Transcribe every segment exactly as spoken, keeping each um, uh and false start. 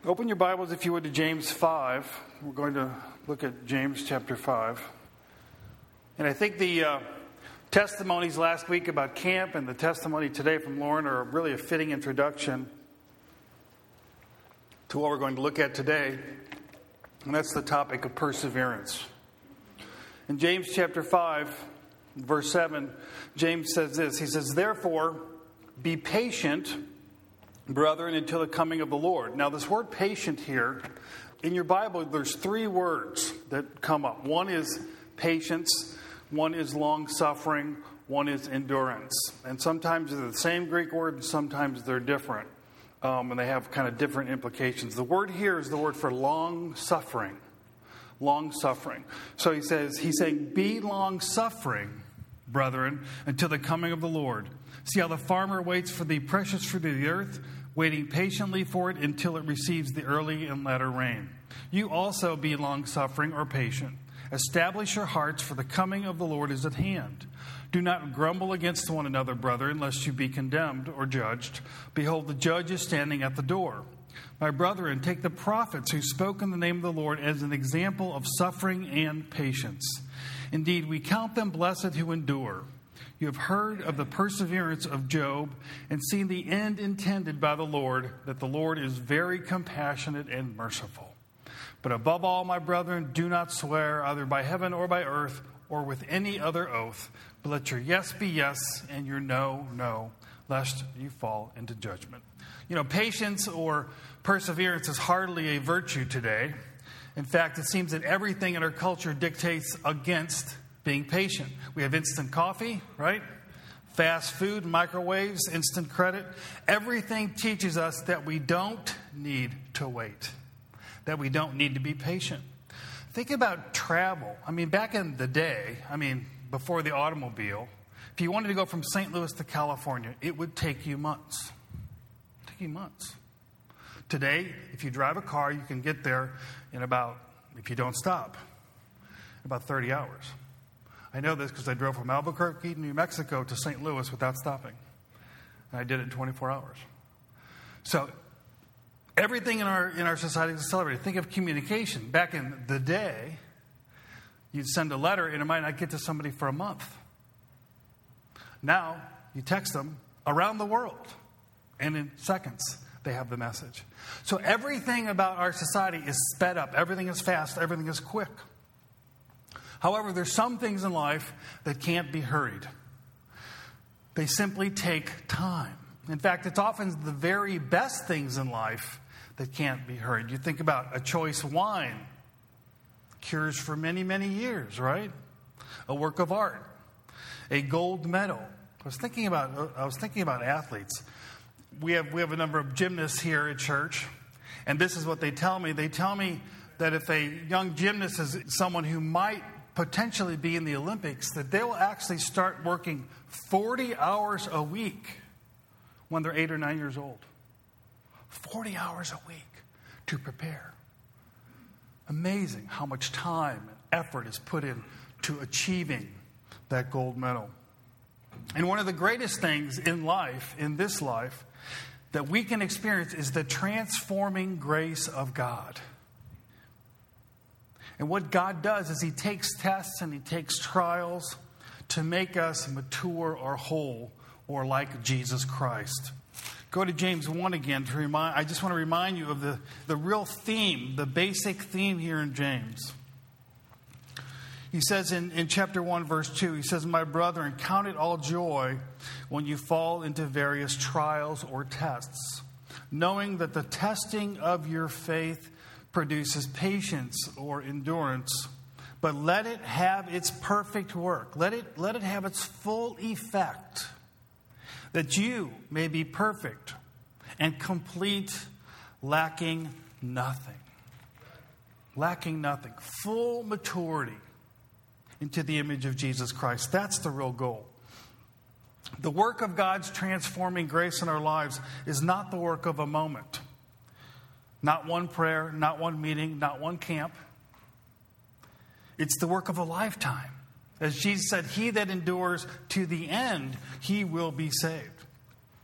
Open your Bibles, if you would, to James five. We're going to look at James chapter five. And I think the uh, testimonies last week about camp and the testimony today from Lauren are really a fitting introduction to what we're going to look at today. And that's the topic of perseverance. In James chapter five, verse seven, James says this. He says, "Therefore, be patient, brethren, until the coming of the Lord." Now, this word patient here, in your Bible, there's three words that come up. One is patience, one is long-suffering, one is endurance. And sometimes they're the same Greek word, and sometimes they're different. Um, and they have kind of different implications. The word here is the word for long-suffering. Long-suffering. So he says, he's saying, be long-suffering, brethren, until the coming of the Lord. See how the farmer waits for the precious fruit of the earth, waiting patiently for it until it receives the early and latter rain. You also be long-suffering or patient. Establish your hearts, for the coming of the Lord is at hand. Do not grumble against one another, brethren, lest you be condemned or judged. Behold, the judge is standing at the door. My brethren, take the prophets who spoke in the name of the Lord as an example of suffering and patience. Indeed, we count them blessed who endure. You have heard of the perseverance of Job and seen the end intended by the Lord, that the Lord is very compassionate and merciful. But above all, my brethren, do not swear either by heaven or by earth or with any other oath, but let your yes be yes and your no, no, lest you fall into judgment. You know, patience or perseverance is hardly a virtue today. In fact, it seems that everything in our culture dictates against being patient. We have instant coffee, right? Fast food, microwaves, instant credit. Everything teaches us that we don't need to wait, that we don't need to be patient. Think about travel. I mean, back in the day, I mean, before the automobile, if you wanted to go from Saint Louis to California, it would take you months. Take you months. Today, if you drive a car, you can get there in about, if you don't stop, about thirty hours. I know this because I drove from Albuquerque, New Mexico to Saint Louis without stopping. And I did it in twenty-four hours. So everything in our in our society is accelerated. Think of communication. Back in the day, you'd send a letter and it might not get to somebody for a month. Now, you text them around the world, and in seconds, they have the message. So everything about our society is sped up. Everything is fast. Everything is quick. However, there's some things in life that can't be hurried. They simply take time. In fact, it's often the very best things in life that can't be hurried. You think about a choice wine, cures for many, many years, right? A work of art, a gold medal. I was thinking about I was thinking about athletes. We have we have a number of gymnasts here at church, and this is what they tell me. They tell me that if a young gymnast is someone who might potentially be in the Olympics, that they will actually start working forty hours a week when they're eight or nine years old. forty hours a week to prepare. Amazing how much time and effort is put into achieving that gold medal. And one of the greatest things in life, in this life, that we can experience is the transforming grace of God. And what God does is he takes tests and he takes trials to make us mature or whole or like Jesus Christ. Go to James one again to remind, I just want to remind you of the, the real theme, the basic theme here in James. He says in, in chapter one, verse two, he says, "My brethren, count it all joy when you fall into various trials or tests, knowing that the testing of your faith produces patience or endurance, but let it have its perfect work. Let it, let it have its full effect, that you may be perfect and complete, lacking nothing." Lacking nothing. Full maturity into the image of Jesus Christ. That's the real goal. The work of God's transforming grace in our lives is not the work of a moment. Not one prayer, not one meeting, not one camp. It's the work of a lifetime. As Jesus said, he that endures to the end, he will be saved.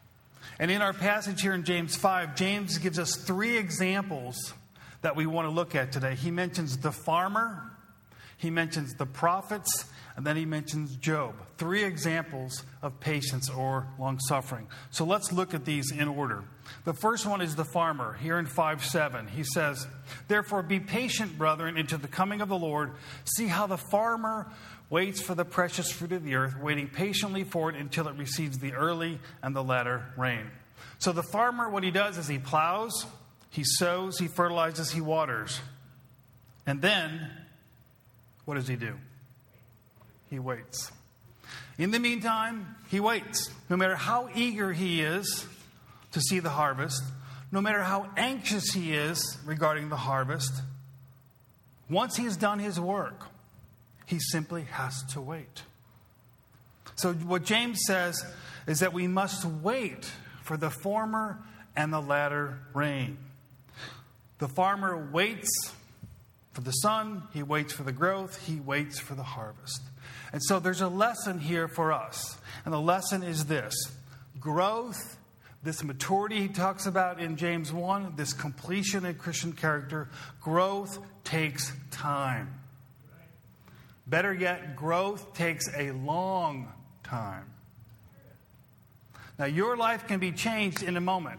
And in our passage here in James five, James gives us three examples that we want to look at today. He mentions the farmer, he mentions the prophets, and then he mentions Job. Three examples of patience or long-suffering. So let's look at these in order. The first one is the farmer. Here in five seven, he says, "Therefore be patient, brethren, until the coming of the Lord. See how the farmer waits for the precious fruit of the earth, waiting patiently for it until it receives the early and the latter rain." So the farmer, what he does is he plows, he sows, he fertilizes, he waters. And then, what does he do? He waits. In the meantime, he waits. No matter how eager he is to see the harvest, no matter how anxious he is regarding the harvest, once he's done his work, he simply has to wait. So what James says is that we must wait for the former and the latter rain. The farmer waits for the sun, he waits for the growth, he waits for the harvest. And so there's a lesson here for us. And the lesson is this: growth, this maturity he talks about in James one, this completion in Christian character, growth takes time. Better yet, growth takes a long time. Now, your life can be changed in a moment.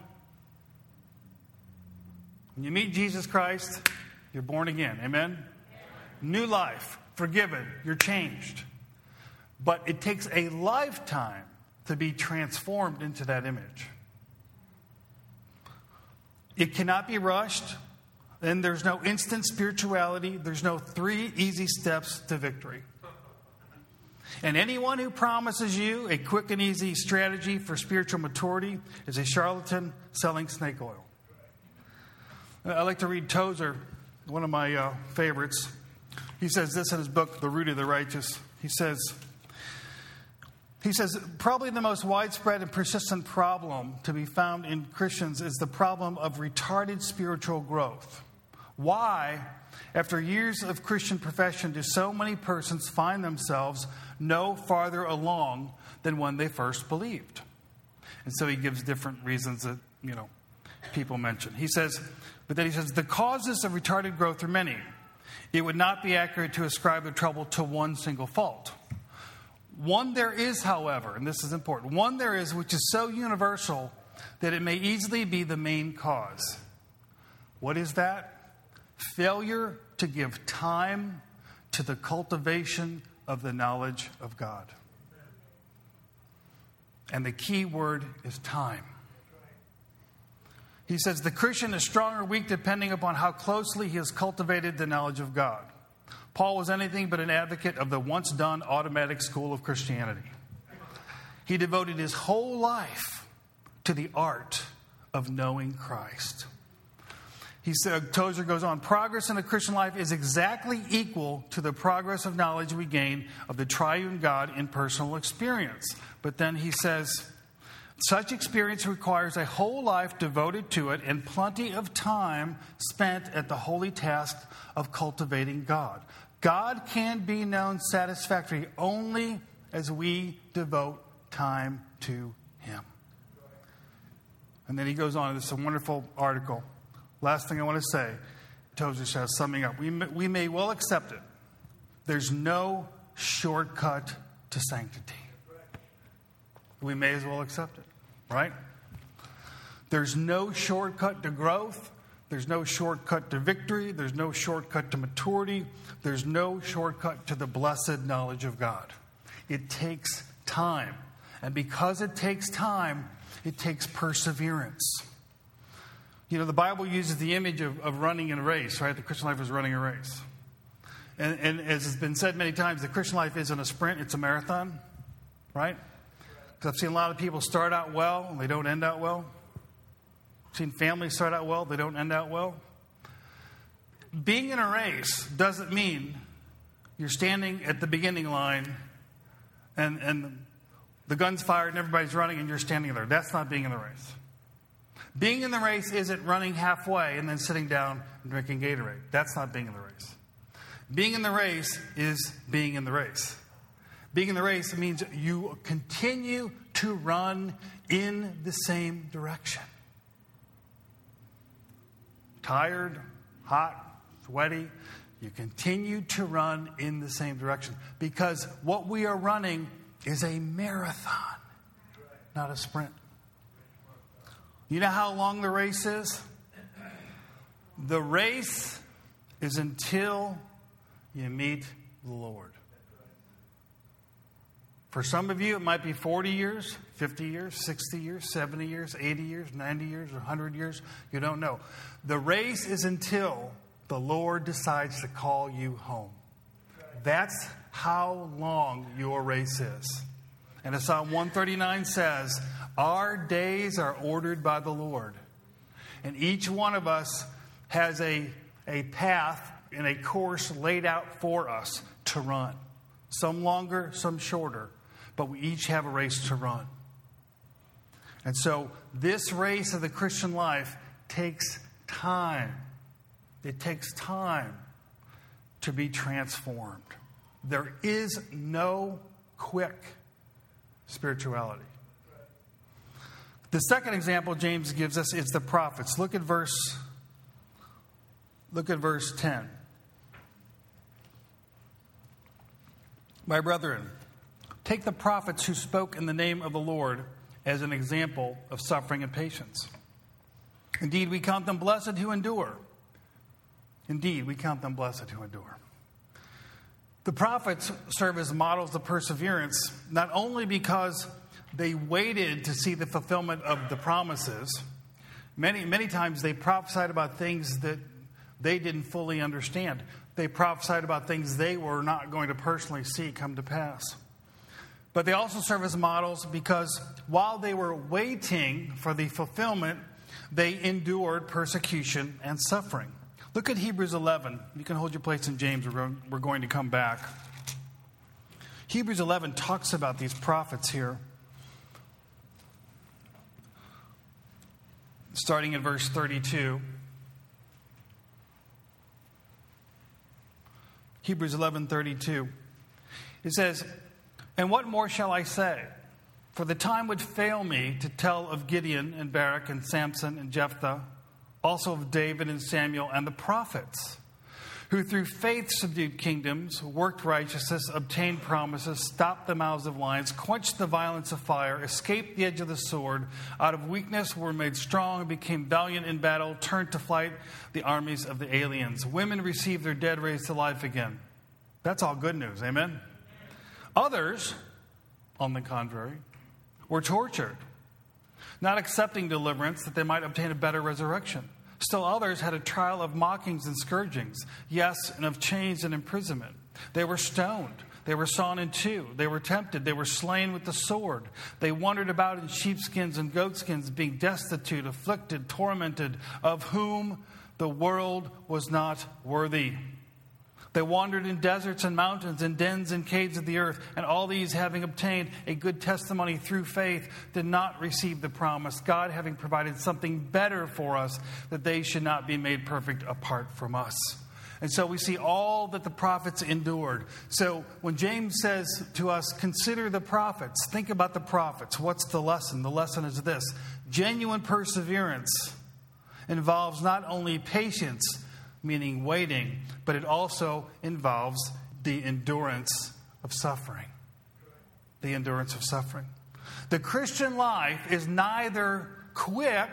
When you meet Jesus Christ, you're born again. Amen? New life, forgiven, you're changed. But it takes a lifetime to be transformed into that image. It cannot be rushed, and there's no instant spirituality. There's no three easy steps to victory. And anyone who promises you a quick and easy strategy for spiritual maturity is a charlatan selling snake oil. I like to read Tozer, one of my uh, favorites. He says this in his book, The Root of the Righteous. He says, he says, probably the most widespread and persistent problem to be found in Christians is the problem of retarded spiritual growth. Why, after years of Christian profession, do so many persons find themselves no farther along than when they first believed? And so he gives different reasons that, you know, people mention. He says, but then he says, the causes of retarded growth are many. It would not be accurate to ascribe the trouble to one single fault. One there is, however, and this is important, one there is which is so universal that it may easily be the main cause. What is that? Failure to give time to the cultivation of the knowledge of God. And the key word is time. He says the Christian is strong or weak depending upon how closely he has cultivated the knowledge of God. Paul was anything but an advocate of the once done automatic school of Christianity. He devoted his whole life to the art of knowing Christ. He said, Tozer goes on, progress in the Christian life is exactly equal to the progress of knowledge we gain of the triune God in personal experience. But then he says, such experience requires a whole life devoted to it and plenty of time spent at the holy task of cultivating God. God can be known satisfactorily only as we devote time to Him. And then he goes on, this is a wonderful article. Last thing I want to say, Tozer says, summing up, we may, we may well accept it. There's no shortcut to sanctity. We may as well accept it, right? There's no shortcut to growth. There's no shortcut to victory. There's no shortcut to maturity. There's no shortcut to the blessed knowledge of God. It takes time. And because it takes time, it takes perseverance. You know, the Bible uses the image of, of running in a race, right? The Christian life is running a race. And, and as has been said many times, the Christian life isn't a sprint, it's a marathon, right? Because I've seen a lot of people start out well and they don't end out well. I've seen families start out well, they don't end out well. Being in a race doesn't mean you're standing at the beginning line and, and the gun's fired and everybody's running and you're standing there. That's not being in the race. Being in the race isn't running halfway and then sitting down and drinking Gatorade. That's not being in the race. Being in the race is being in the race. Being in the race means you continue to run in the same direction. Tired, hot, sweaty, you continue to run in the same direction. Because what we are running is a marathon, not a sprint. You know how long the race is? The race is until you meet the Lord. For some of you, it might be forty years, fifty years, sixty years, seventy years, eighty years, ninety years, or one hundred years. You don't know. The race is until the Lord decides to call you home. That's how long your race is. And as Psalm one thirty-nine says, our days are ordered by the Lord. And each one of us has a, a path and a course laid out for us to run. Some longer, some shorter. But we each have a race to run. And so this race of the Christian life takes time. It takes time to be transformed. There is no quick spirituality. The second example James gives us is the prophets. Look at verse, look at verse ten. My brethren, take the prophets who spoke in the name of the Lord as an example of suffering and patience. Indeed, we count them blessed who endure. Indeed, we count them blessed who endure. The prophets serve as models of perseverance, not only because they waited to see the fulfillment of the promises. Many, many times they prophesied about things that they didn't fully understand. They prophesied about things they were not going to personally see come to pass. But they also serve as models because while they were waiting for the fulfillment, they endured persecution and suffering. Look at Hebrews eleven. You can hold your place in James. We're going to come back. Hebrews eleven talks about these prophets here. Starting in verse thirty-two. Hebrews eleven thirty-two. It says, and what more shall I say? For the time would fail me to tell of Gideon and Barak and Samson and Jephthah, also of David and Samuel and the prophets, who through faith subdued kingdoms, worked righteousness, obtained promises, stopped the mouths of lions, quenched the violence of fire, escaped the edge of the sword, out of weakness were made strong, became valiant in battle, turned to flight the armies of the aliens. Women received their dead raised to life again. That's all good news, amen? Others, on the contrary, were tortured, not accepting deliverance that they might obtain a better resurrection. Still others had a trial of mockings and scourgings, yes, and of chains and imprisonment. They were stoned. They were sawn in two. They were tempted. They were slain with the sword. They wandered about in sheepskins and goatskins, being destitute, afflicted, tormented, of whom the world was not worthy. They wandered in deserts and mountains, in dens and caves of the earth, and all these, having obtained a good testimony through faith, did not receive the promise, God having provided something better for us, that they should not be made perfect apart from us. And so we see all that the prophets endured. So when James says to us, consider the prophets, think about the prophets. What's the lesson? The lesson is this: genuine perseverance involves not only patience, meaning waiting, but it also involves the endurance of suffering. The endurance of suffering. The Christian life is neither quick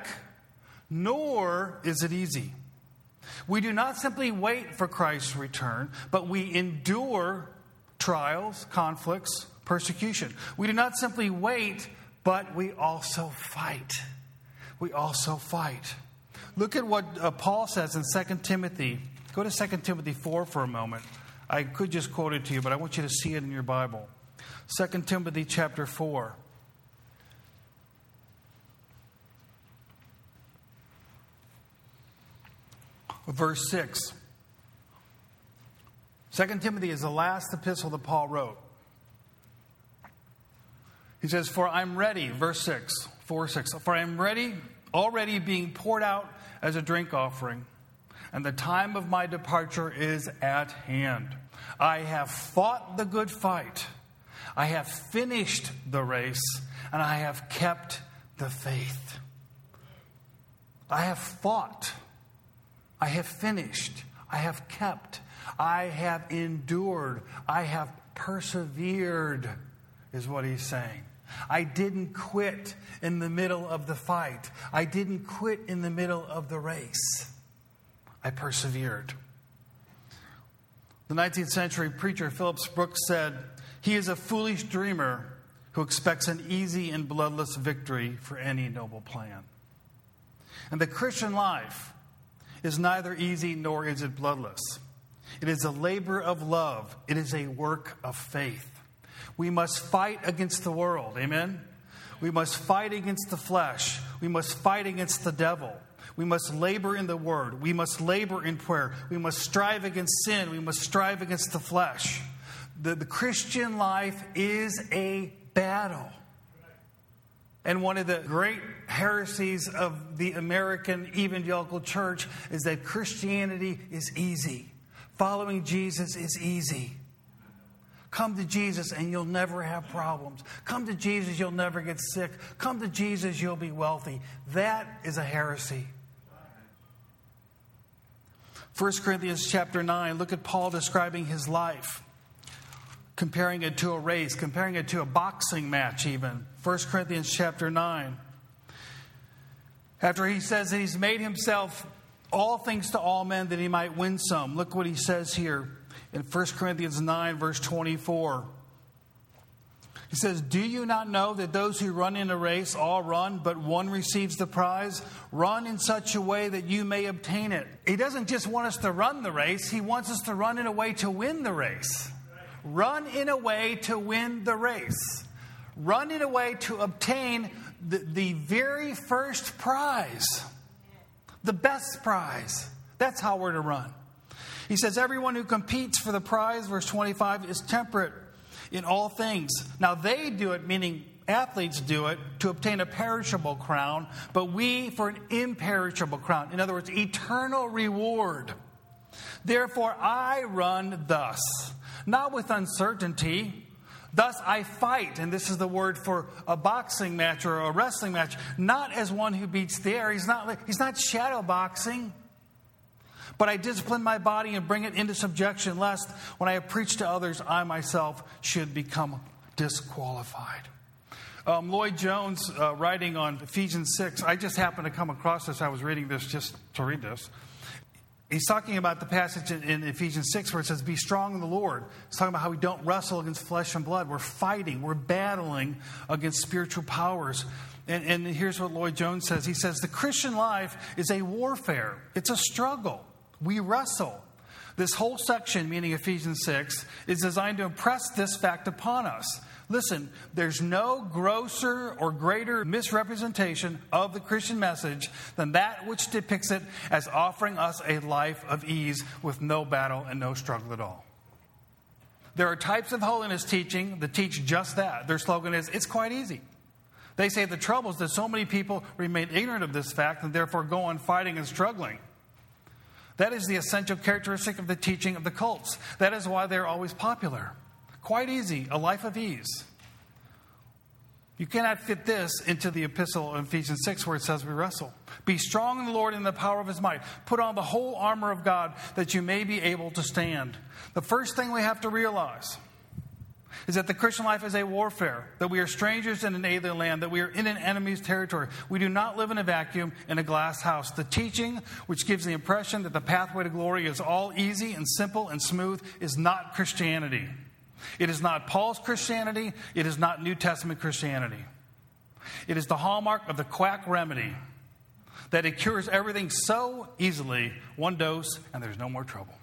nor is it easy. We do not simply wait for Christ's return, but we endure trials, conflicts, persecution. We do not simply wait, but we also fight. We also fight. Look at what uh, Paul says in Second Timothy. Go to Second Timothy four for a moment. I could just quote it to you, but I want you to see it in your Bible. Second Timothy chapter four. Verse six. Second Timothy is the last epistle that Paul wrote. He says, For I'm ready, verse six, four six. For I am ready, already being poured out as a drink offering, and the time of my departure is at hand. I have fought the good fight. I have finished the race, and I have kept the faith. I have fought. I have finished. I have kept. I have endured. I have persevered, is what he's saying. I didn't quit in the middle of the fight. I didn't quit in the middle of the race. I persevered. The nineteenth century preacher Phillips Brooks said, "He is a foolish dreamer who expects an easy and bloodless victory for any noble plan." And the Christian life is neither easy nor is it bloodless. It is a labor of love. It is a work of faith. We must fight against the world. Amen? We must fight against the flesh. We must fight against the devil. We must labor in the word. We must labor in prayer. We must strive against sin. We must strive against the flesh. The, the Christian life is a battle. And one of the great heresies of the American evangelical church is that Christianity is easy. Following Jesus is easy. Come to Jesus and you'll never have problems. Come to Jesus, you'll never get sick. Come to Jesus, you'll be wealthy. That is a heresy. First Corinthians chapter nine, look at Paul describing his life, comparing it to a race, comparing it to a boxing match even. First Corinthians chapter nine. After he says that he's made himself all things to all men that he might win some. Look what he says here in First Corinthians nine, verse twenty-four. He says, "Do you not know that those who run in a race all run, but one receives the prize? Run in such a way that you may obtain it." He doesn't just want us to run the race. He wants us to run in a way to win the race. Run in a way to win the race. Run in a way to obtain the, the very first prize. The best prize. That's how we're to run. He says, "Everyone who competes for the prize," verse twenty-five, "is temperate in all things." Now they do it, meaning athletes do it, to obtain a perishable crown, but we for an imperishable crown. In other words, eternal reward. "Therefore I run thus, not with uncertainty. Thus I fight," and this is the word for a boxing match or a wrestling match, "not as one who beats the air." He's not, he's not shadow boxing. "But I discipline my body and bring it into subjection, lest when I have preached to others, I myself should become disqualified." Um, Lloyd Jones, uh, writing on Ephesians six, I just happened to come across this. I was reading this just to read this. He's talking about the passage in, in Ephesians six where it says, "Be strong in the Lord." It's talking about how we don't wrestle against flesh and blood. We're fighting. We're battling against spiritual powers. And, and here's what Lloyd Jones says. He says, "The Christian life is a warfare. It's a struggle. We wrestle." This whole section, meaning Ephesians six, is designed to impress this fact upon us. Listen, there's no grosser or greater misrepresentation of the Christian message than that which depicts it as offering us a life of ease with no battle and no struggle at all. There are types of holiness teaching that teach just that. Their slogan is, "It's quite easy." They say the trouble is that so many people remain ignorant of this fact and therefore go on fighting and struggling. That is the essential characteristic of the teaching of the cults. That is why they're always popular. Quite easy, a life of ease. You cannot fit this into the epistle in Ephesians six where it says we wrestle. "Be strong in the Lord and the power of his might. Put on the whole armor of God that you may be able to stand." The first thing we have to realize is that the Christian life is a warfare, that we are strangers in an alien land, that we are in an enemy's territory. We do not live in a vacuum in a glass house. The teaching, which gives the impression that the pathway to glory is all easy and simple and smooth, is not Christianity. It is not Paul's Christianity. It is not New Testament Christianity. It is the hallmark of the quack remedy, that it cures everything so easily, one dose, and there's no more trouble.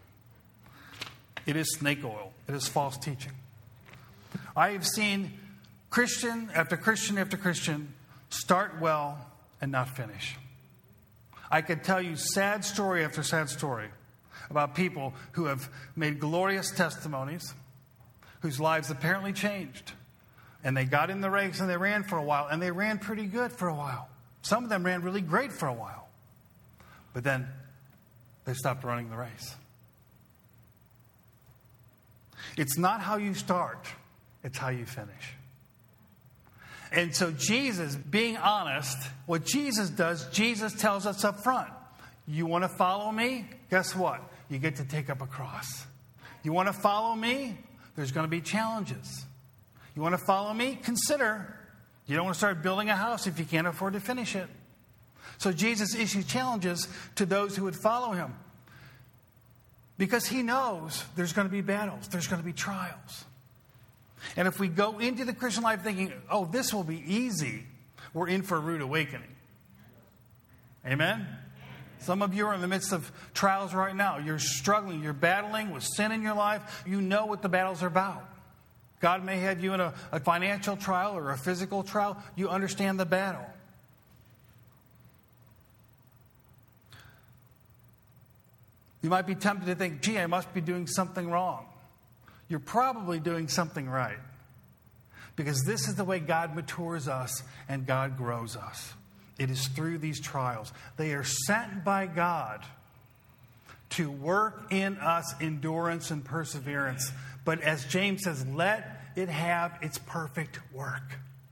It is snake oil. It is false teaching. I have seen Christian after Christian after Christian start well and not finish. I could tell you sad story after sad story about people who have made glorious testimonies, whose lives apparently changed. And they got in the race and they ran for a while, and they ran pretty good for a while. Some of them ran really great for a while. But then they stopped running the race. It's not how you start. It's how you finish. And so Jesus, being honest, what Jesus does, Jesus tells us up front, you want to follow me? Guess what? You get to take up a cross. You want to follow me? There's going to be challenges. You want to follow me? Consider. You don't want to start building a house if you can't afford to finish it. So Jesus issues challenges to those who would follow him. Because he knows there's going to be battles. There's going to be trials. And if we go into the Christian life thinking, oh, this will be easy, we're in for a rude awakening. Amen? Some of you are in the midst of trials right now. You're struggling. You're battling with sin in your life. You know what the battles are about. God may have you in a, a financial trial or a physical trial. You understand the battle. You might be tempted to think, gee, I must be doing something wrong. You're probably doing something right. Because this is the way God matures us and God grows us. It is through these trials. They are sent by God to work in us endurance and perseverance. But as James says, let it have its perfect work.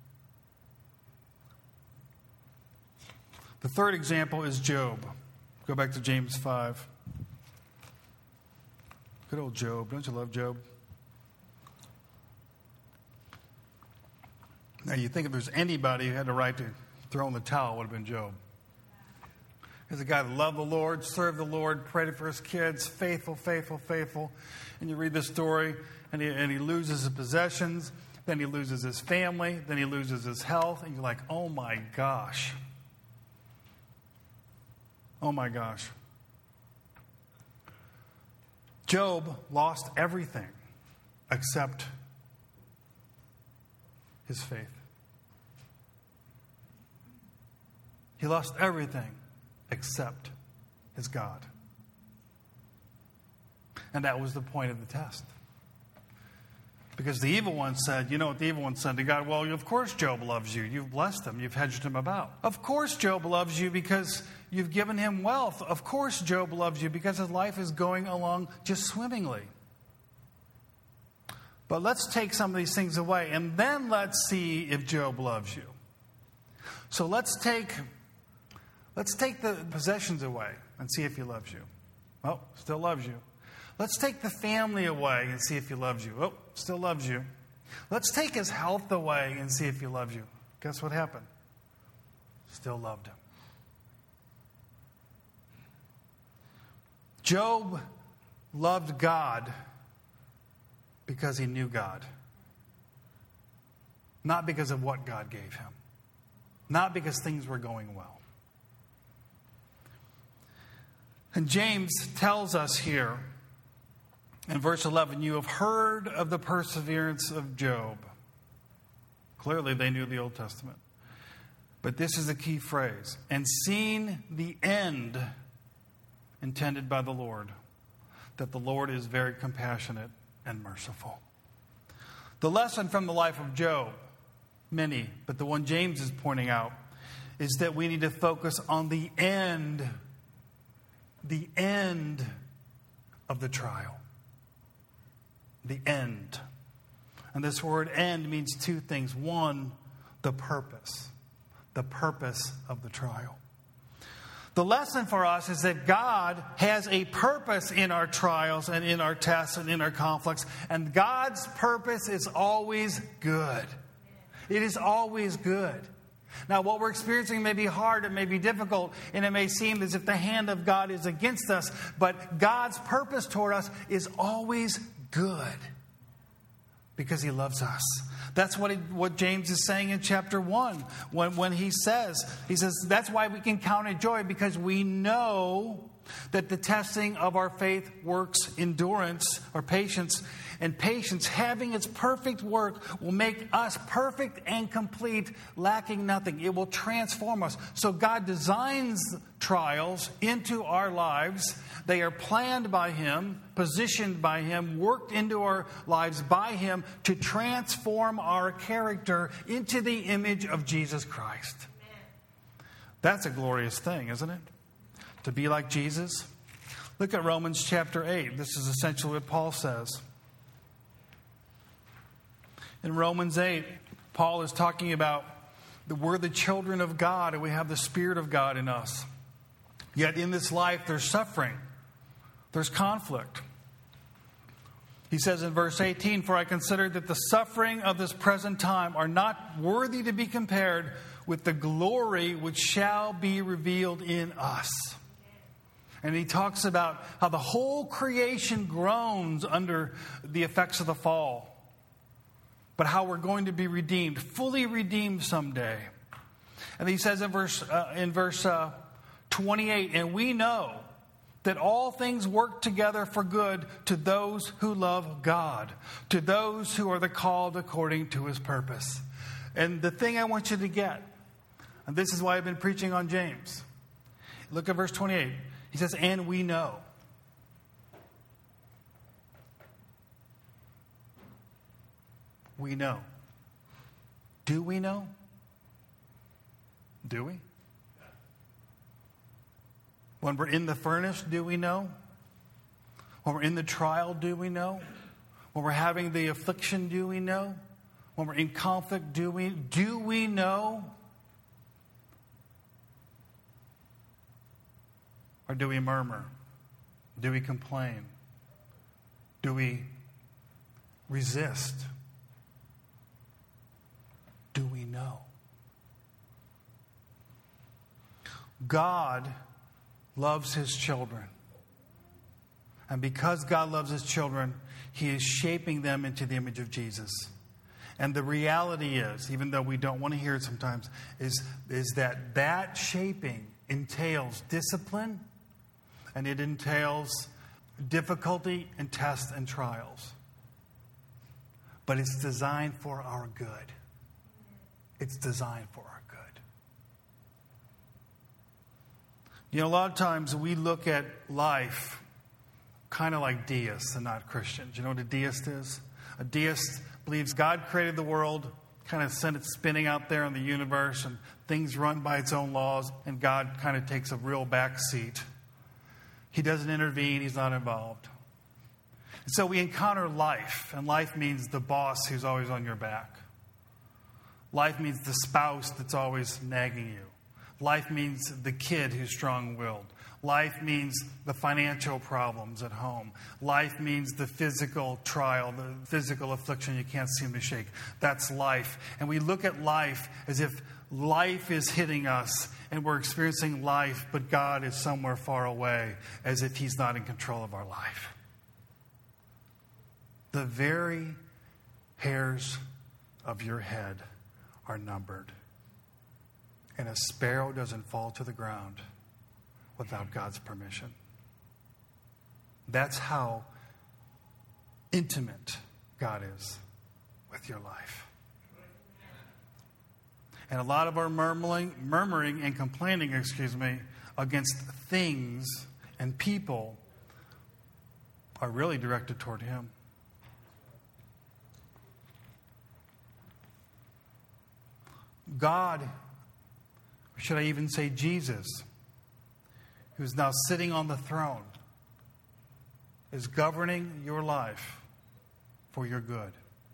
The third example is Job. Go back to James five. Good old Job. Don't you love Job? Now, you think if there's anybody who had the right to throw in the towel, it would have been Job. He's a guy that loved the Lord, served the Lord, prayed for his kids, faithful, faithful, faithful. And you read the story, and he, and he loses his possessions, then he loses his family, then he loses his health, and you're like, oh my gosh. Oh my gosh. Job lost everything except his faith. He lost everything except his God. And that was the point of the test. Because the evil one said, you know what the evil one said to God? Well, of course Job loves you. You've blessed him. You've hedged him about. Of course Job loves you because you've given him wealth. Of course Job loves you because his life is going along just swimmingly. But let's take some of these things away, and then let's see if Job loves you. So let's take, let's take the possessions away and see if he loves you. Oh, still loves you. Let's take the family away and see if he loves you. Oh, still loves you. Let's take his health away and see if he loves you. Guess what happened? Still loved him. Job loved God because he knew God. Not because of what God gave him. Not because things were going well. And James tells us here in verse eleven, you have heard of the perseverance of Job. Clearly they knew the Old Testament. But this is the key phrase. And seen the end intended by the Lord, that the Lord is very compassionate and merciful. The lesson from the life of Job, many, but the one James is pointing out, is that we need to focus on the end, the end of the trial. The end. And this word end means two things. One, the purpose. The purpose of the trial. The lesson for us is that God has a purpose in our trials and in our tests and in our conflicts. And God's purpose is always good. It is always good. Now, what we're experiencing may be hard, it may be difficult, and it may seem as if the hand of God is against us. But God's purpose toward us is always good because he loves us. That's what, he, what James is saying in chapter one when, when he says, he says, that's why we can count it joy, because we know that the testing of our faith works endurance or patience. And patience, having its perfect work, will make us perfect and complete, lacking nothing. It will transform us. So God designs trials into our lives. They are planned by him, positioned by him, worked into our lives by him to transform our character into the image of Jesus Christ. That's a glorious thing, isn't it? To be like Jesus. Look at Romans chapter eight. This is essentially what Paul says. In Romans eight, Paul is talking about that we're the children of God and we have the Spirit of God in us. Yet in this life there's suffering. There's conflict. He says in verse eighteen, "For I consider that the suffering of this present time are not worthy to be compared with the glory which shall be revealed in us." And he talks about how the whole creation groans under the effects of the fall, but how we're going to be redeemed, fully redeemed someday. And he says in verse uh, in verse uh, twenty-eight, "And we know that all things work together for good to those who love God, to those who are the called according to his purpose." And the thing I want you to get, and this is why I've been preaching on James. Look at verse twenty-eight. He says, "And we know." We know. Do we know? Do we? When we're in the furnace, do we know? When we're in the trial, do we know? When we're having the affliction, do we know? When we're in conflict, do we do we know? Or do we murmur? Do we complain? Do we resist? Do we know? God loves his children. And because God loves his children, he is shaping them into the image of Jesus. And the reality is, even though we don't want to hear it sometimes, is, is that that shaping entails discipline, and it entails difficulty and tests and trials. But it's designed for our good. It's designed for our good. You know, a lot of times we look at life kind of like deists and not Christians. You know what a deist is? A deist believes God created the world, kind of sent it spinning out there in the universe, and things run by its own laws, and God kind of takes a real back seat. He doesn't intervene. He's not involved. And so we encounter life, and life means the boss who's always on your back. Life means the spouse that's always nagging you. Life means the kid who's strong-willed. Life means the financial problems at home. Life means the physical trial, the physical affliction you can't seem to shake. That's life. And we look at life as if life is hitting us and we're experiencing life, but God is somewhere far away, as if he's not in control of our life. The very hairs of your head are numbered. And a sparrow doesn't fall to the ground without God's permission. That's how intimate God is with your life. And a lot of our murmuring, murmuring and complaining, excuse me, against things and people are really directed toward him. God, or should I even say Jesus, who's now sitting on the throne, is governing your life for your good.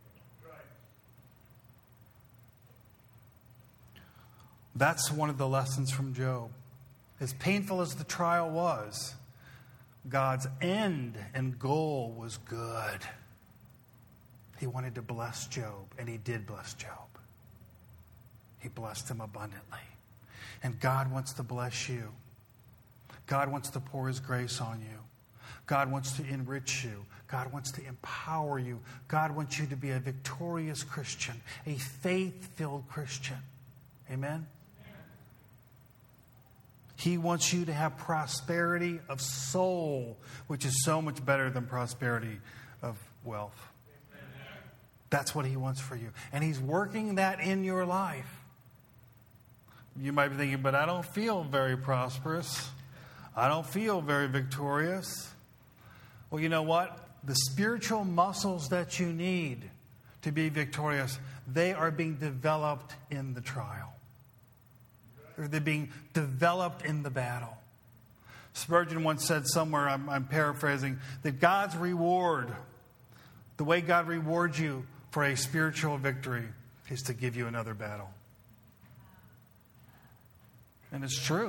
That's one of the lessons from Job. As painful as the trial was, God's end and goal was good. He wanted to bless Job, and he did bless Job. He blessed him abundantly. And God wants to bless you. God wants to pour his grace on you. God wants to enrich you. God wants to empower you. God wants you to be a victorious Christian, a faith-filled Christian. Amen? He wants you to have prosperity of soul, which is so much better than prosperity of wealth. That's what he wants for you. And he's working that in your life. You might be thinking, but I don't feel very prosperous. I don't feel very victorious. Well, you know what? The spiritual muscles that you need to be victorious, they are being developed in the trial. Or they're being developed in the battle. Spurgeon once said somewhere, I'm, I'm paraphrasing, that God's reward, the way God rewards you for a spiritual victory is to give you another battle. And it's true.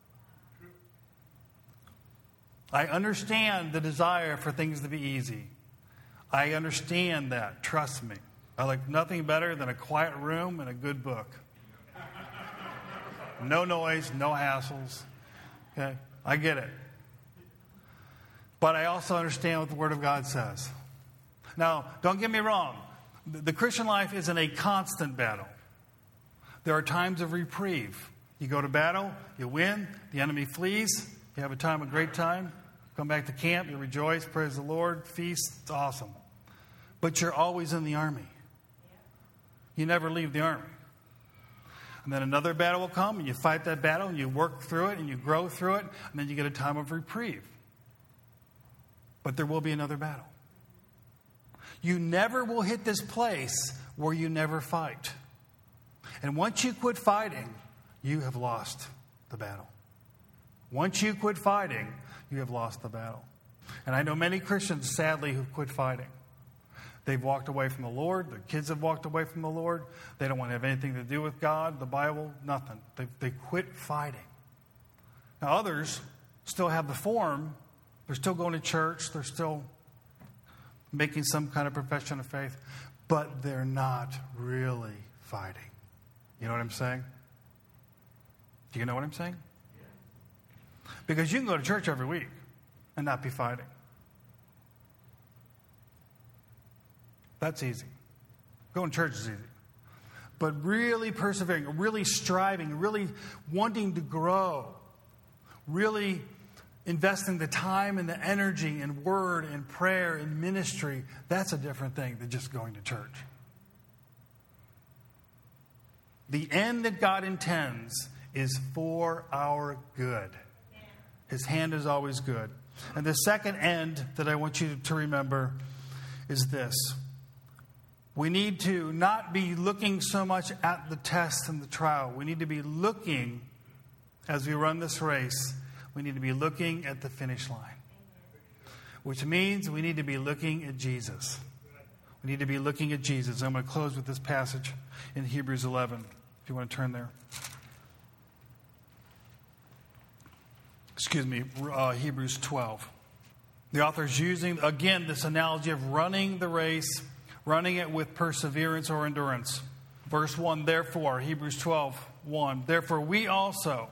I understand the desire for things to be easy. I understand that. Trust me. I like nothing better than a quiet room and a good book. No noise, no hassles. Okay? I get it. But I also understand what the Word of God says. Now, don't get me wrong. The Christian life isn't a constant battle. There are times of reprieve. You go to battle, you win, the enemy flees, you have a time, a great time, come back to camp, you rejoice, praise the Lord, feast, it's awesome. But you're always in the army. You never leave the army. And then another battle will come, and you fight that battle, and you work through it, and you grow through it, and then you get a time of reprieve. But there will be another battle. You never will hit this place where you never fight. And once you quit fighting, you have lost the battle. Once you quit fighting, you have lost the battle. And I know many Christians, sadly, who've quit fighting. They've walked away from the Lord. Their kids have walked away from the Lord. They don't want to have anything to do with God, the Bible, nothing. They, they quit fighting. Now, others still have the form. They're still going to church. They're still making some kind of profession of faith. But they're not really fighting. You know what I'm saying? Do you know what I'm saying? Because you can go to church every week and not be fighting. That's easy. Going to church is easy. But really persevering, really striving, really wanting to grow, really investing the time and the energy in word and prayer and ministry, that's a different thing than just going to church. The end that God intends is for our good. His hand is always good. And the second end that I want you to remember is this. We need to not be looking so much at the test and the trial. We need to be looking, as we run this race, we need to be looking at the finish line. Which means we need to be looking at Jesus. We need to be looking at Jesus. I'm going to close with this passage in Hebrews eleven, if you want to turn there. Excuse me, uh, Hebrews twelve. The author is using, again, this analogy of running the race, running it with perseverance or endurance. Verse one, therefore, Hebrews twelve, one. Therefore, we also,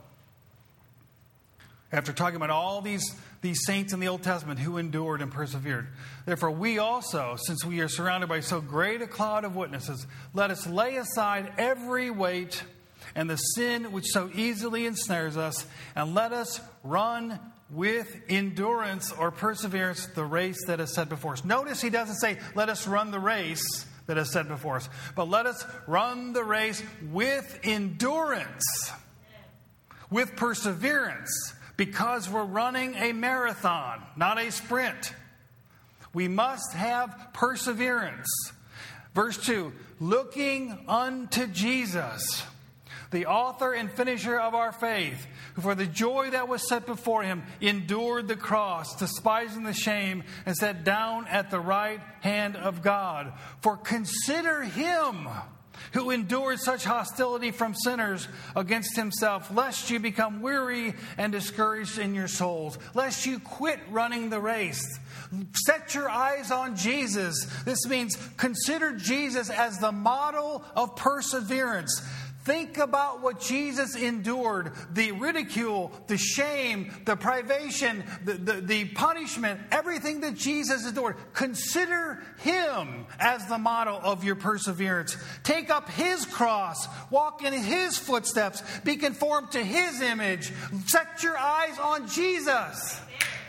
after talking about all these, these saints in the Old Testament who endured and persevered, therefore, we also, since we are surrounded by so great a cloud of witnesses, let us lay aside every weight and the sin which so easily ensnares us, and let us run with endurance or perseverance the race that is set before us. Notice he doesn't say, let us run the race that is set before us, but let us run the race with endurance, with perseverance, because we're running a marathon, not a sprint. We must have perseverance. Verse two, looking unto Jesus, the author and finisher of our faith, who for the joy that was set before him endured the cross, despising the shame, and sat down at the right hand of God. For consider him who endured such hostility from sinners against himself, lest you become weary and discouraged in your souls, lest you quit running the race. Set your eyes on Jesus. This means consider Jesus as the model of perseverance. Think about what Jesus endured, the ridicule, the shame, the privation, the, the, the punishment, everything that Jesus endured. Consider him as the model of your perseverance. Take up his cross, walk in his footsteps, be conformed to his image. Set your eyes on Jesus.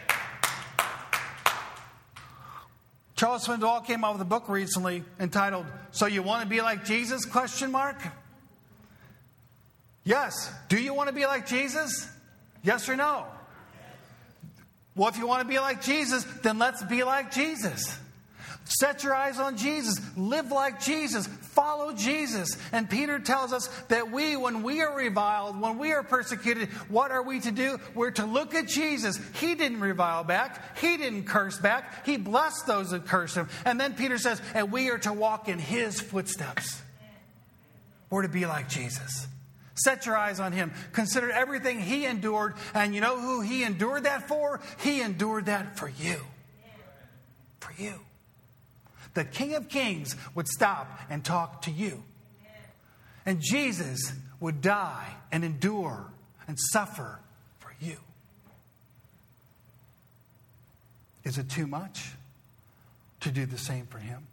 Charles Swindoll came out with a book recently entitled, So You Want to Be Like Jesus? Question mark. Yes. Do you want to be like Jesus? Yes or no? Well, if you want to be like Jesus, then let's be like Jesus. Set your eyes on Jesus. Live like Jesus. Follow Jesus. And Peter tells us that we, when we are reviled, when we are persecuted, what are we to do? We're to look at Jesus. He didn't revile back. He didn't curse back. He blessed those that curse him. And then Peter says, and we are to walk in his footsteps. We're to be like Jesus. Set your eyes on him. Consider everything he endured. And you know who he endured that for? He endured that for you. For you. The King of Kings would stop and talk to you. And Jesus would die and endure and suffer for you. Is it too much to do the same for him?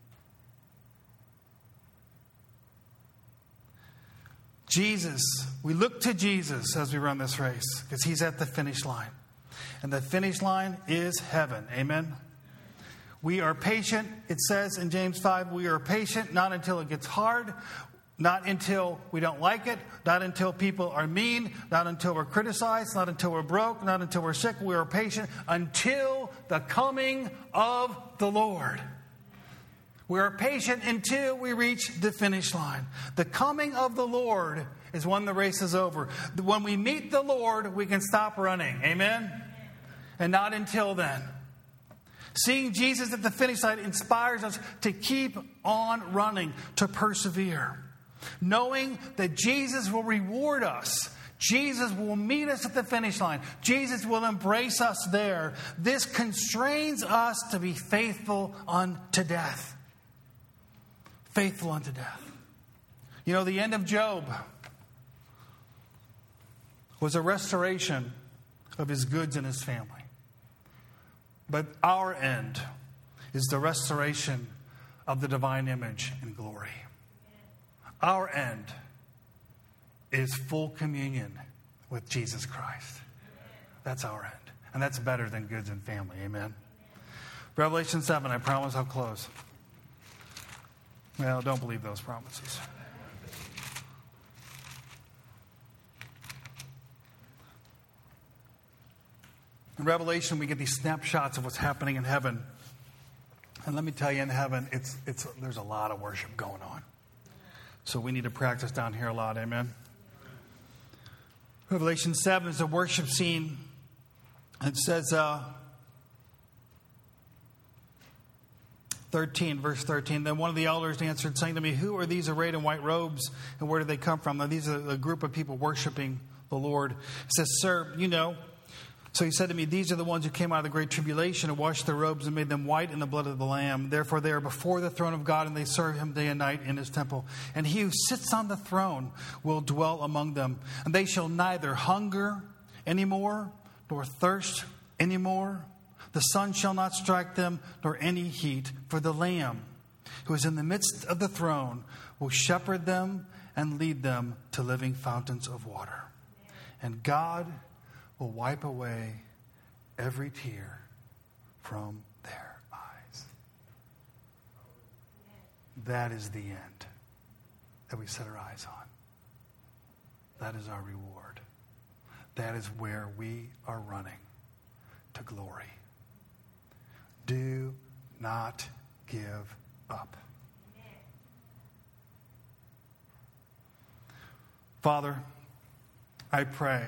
Jesus, we look to Jesus as we run this race because he's at the finish line. And the finish line is heaven. Amen? We are patient. It says in James five, we are patient not until it gets hard, not until we don't like it, not until people are mean, not until we're criticized, not until we're broke, not until we're sick. We are patient until the coming of the Lord. We are patient until we reach the finish line. The coming of the Lord is when the race is over. When we meet the Lord, we can stop running. Amen? And not until then. Seeing Jesus at the finish line inspires us to keep on running, to persevere. Knowing that Jesus will reward us. Jesus will meet us at the finish line. Jesus will embrace us there. This constrains us to be faithful unto death. Faithful unto death. You know, the end of Job was a restoration of his goods and his family. But our end is the restoration of the divine image and glory. Our end is full communion with Jesus Christ. That's our end. And that's better than goods and family. Amen. Revelation seven, I promise I'll close. Well, don't believe those promises. In Revelation, we get these snapshots of what's happening in heaven. And let me tell you, in heaven, it's it's there's a lot of worship going on. So we need to practice down here a lot. Amen. Revelation seven is a worship scene. It says, uh, thirteen, verse thirteen, then one of the elders answered, saying to me, who are these arrayed in white robes, and where do they come from? Now, these are a group of people worshiping the Lord. It says, sir, you know. So he said to me, these are the ones who came out of the great tribulation and washed their robes and made them white in the blood of the Lamb. Therefore they are before the throne of God, and they serve him day and night in his temple. And he who sits on the throne will dwell among them. And they shall neither hunger anymore, nor thirst anymore. The sun shall not strike them, nor any heat. For the Lamb who is in the midst of the throne will shepherd them and lead them to living fountains of water. And God will wipe away every tear from their eyes. That is the end that we set our eyes on. That is our reward. That is where we are running to glory. Do not give up. Father, I pray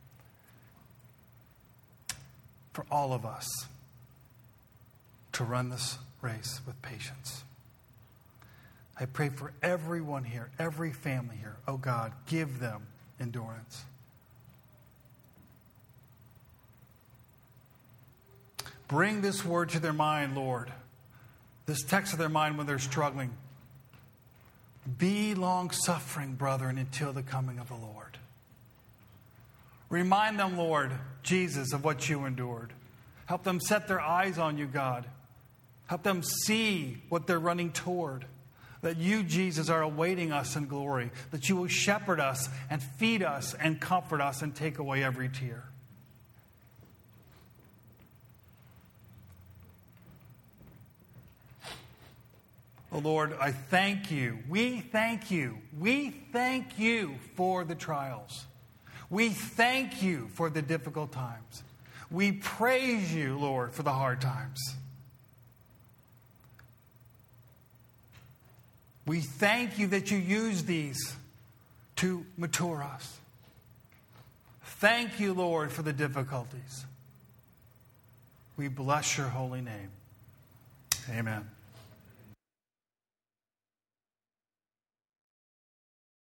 for all of us to run this race with patience. I pray for everyone here, every family here. Oh God, give them endurance. Bring this word to their mind, Lord. This text to their mind when they're struggling. Be long-suffering, brethren, until the coming of the Lord. Remind them, Lord Jesus, of what you endured. Help them set their eyes on you, God. Help them see what they're running toward. That you, Jesus, are awaiting us in glory. That you will shepherd us and feed us and comfort us and take away every tear. Oh Lord, I thank you. We thank you. We thank you for the trials. We thank you for the difficult times. We praise you, Lord, for the hard times. We thank you that you use these to mature us. Thank you, Lord, for the difficulties. We bless your holy name. Amen.